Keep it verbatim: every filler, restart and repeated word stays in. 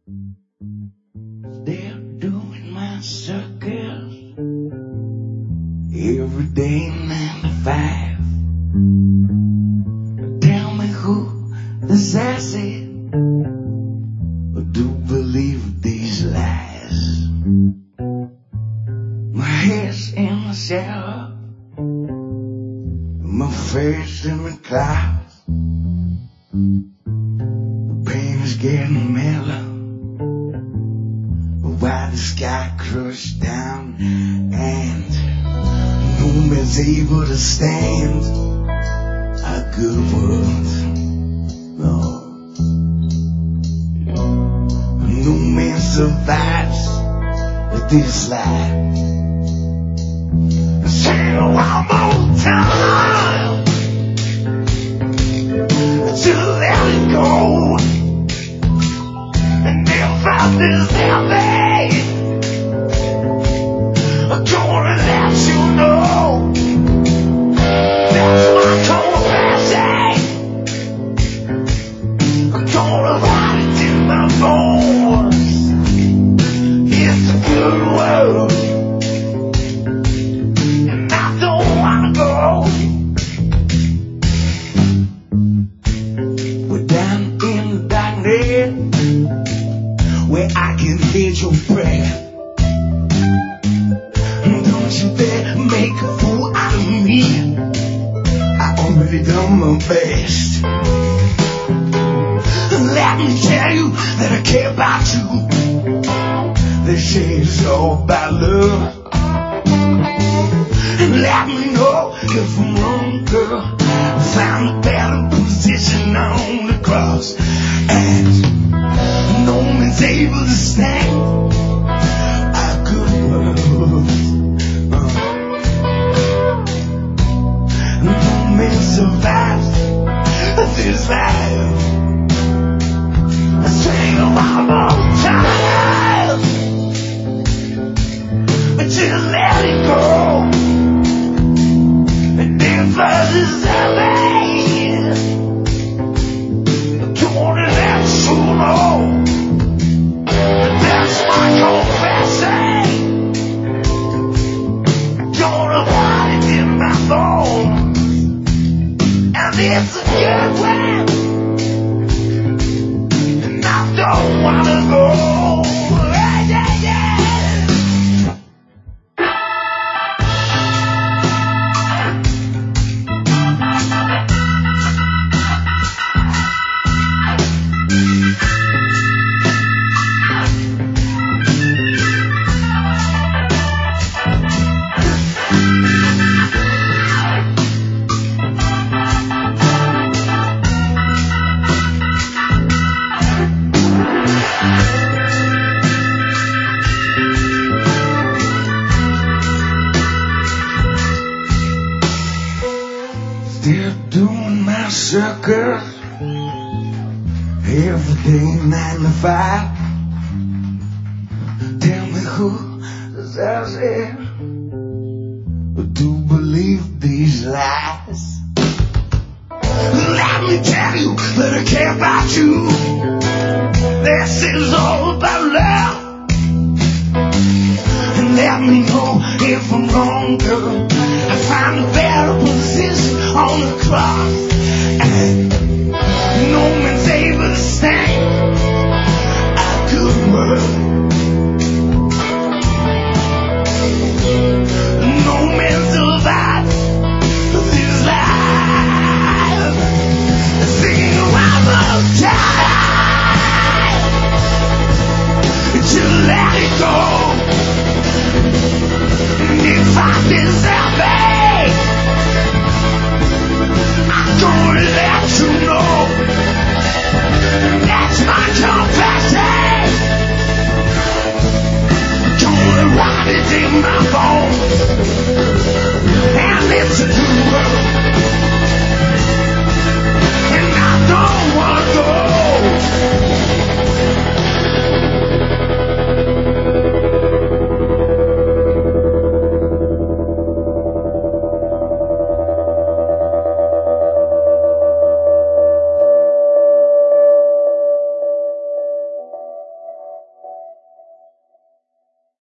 They're doing my circus every day, nine to five. Tell me who the sassy do believe these lies. My head's in the shower, my face in the clouds. The pain is getting mellow while the sky crushed down, and no man's able to stand a good world. No. No man survives this life. Say one more time to let it go, and if I this heavy, I'm gonna let you know that's my confession. I'm gonna write it in my bones. It's a good world, and I don't wanna go. We're down in the darkness where I can hear your breath. Don't you dare make a fool out of me. I already done my best. Let me tell you that I care about you. They say it's all about love. Let me know if I'm wrong, girl. Found a better position on the cross, and no man's able to stand a good world. Uh. No man survives this life. Sing one more time to let it go, and if I deserve it, don't let you know that's my confession. Don't write it in my bones, and it's a good one. I don't wanna go. Yeah, yeah, yeah. They're doing my circus every day, nine to five. Tell me who does I do believe these lies. Let me tell you that I care about you. This is all about love. And let me know if I'm wrong, girl. I find a better position on the cross, and no man's able to stand